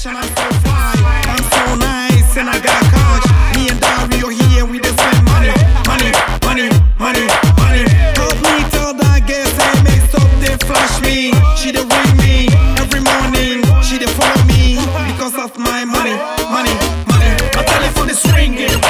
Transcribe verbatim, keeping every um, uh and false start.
fresh and I'm so fly. I'm so nice and I got cash. Me and Dario here, we just spend money, money, money, money, money. Help me tell that girl, say make up, they flash me. She dey ring me every morning. She dey follow me because of my money, money, money. My telephone is ringing.